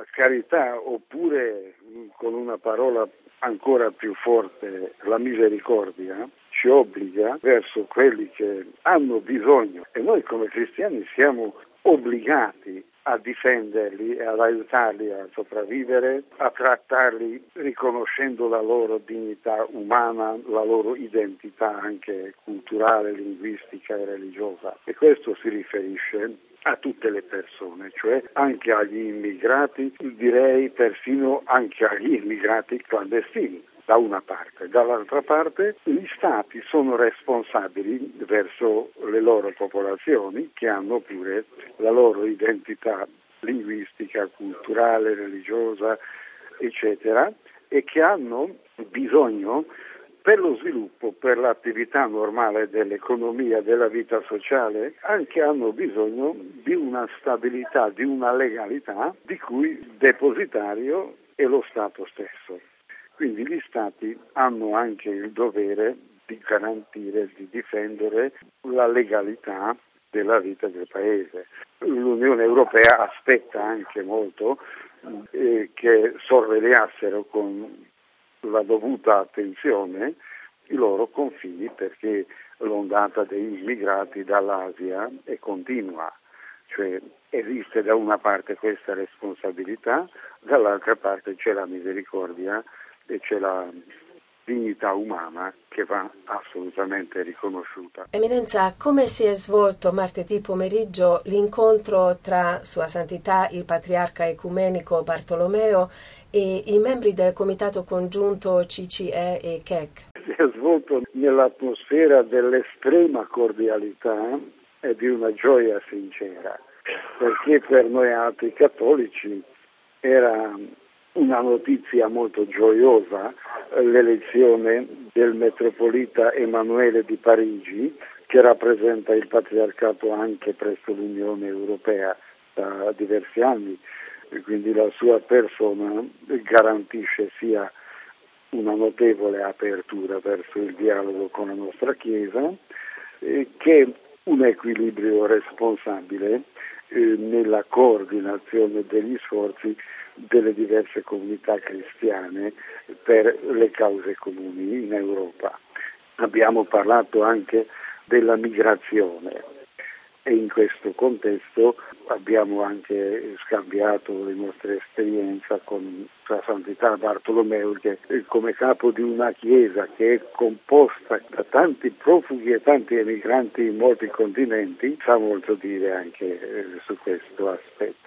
la carità, oppure con una parola ancora più forte, la misericordia, ci obbliga verso quelli che hanno bisogno, e noi come cristiani siamo obbligati a difenderli e ad aiutarli a sopravvivere, a trattarli riconoscendo la loro dignità umana, la loro identità anche culturale, linguistica e religiosa. E questo si riferisce a tutte le persone, cioè anche agli immigrati, direi persino anche agli immigrati clandestini. Da una parte. Dall'altra parte gli Stati sono responsabili verso le loro popolazioni, che hanno pure la loro identità linguistica, culturale, religiosa, eccetera, e che hanno bisogno per lo sviluppo, per l'attività normale dell'economia, della vita sociale, anche hanno bisogno di una stabilità, di una legalità di cui depositario è lo Stato stesso. Quindi gli Stati hanno anche il dovere di garantire, di difendere la legalità della vita del Paese. L'Unione Europea aspetta anche molto che sorvegliassero con la dovuta attenzione i loro confini, perché l'ondata degli immigrati dall'Asia è continua. Cioè esiste da una parte questa responsabilità, dall'altra parte c'è la misericordia e c'è la dignità umana che va assolutamente riconosciuta. Eminenza, come si è svolto martedì pomeriggio l'incontro tra Sua Santità il Patriarca Ecumenico Bartolomeo e i membri del Comitato Congiunto CCE e CEC? Si è svolto nell'atmosfera dell'estrema cordialità e di una gioia sincera, perché per noi altri cattolici era una notizia molto gioiosa l'elezione del metropolita Emanuele di Parigi, che rappresenta il patriarcato anche presso l'Unione Europea da diversi anni, e quindi la sua persona garantisce sia una notevole apertura verso il dialogo con la nostra Chiesa che un equilibrio responsabile nella coordinazione degli sforzi delle diverse comunità cristiane per le cause comuni in Europa. Abbiamo parlato anche della migrazione e in questo contesto abbiamo anche scambiato le nostre esperienze con Sua Santità Bartolomeo, che come capo di una chiesa che è composta da tanti profughi e tanti emigranti in molti continenti sa molto dire anche su questo aspetto.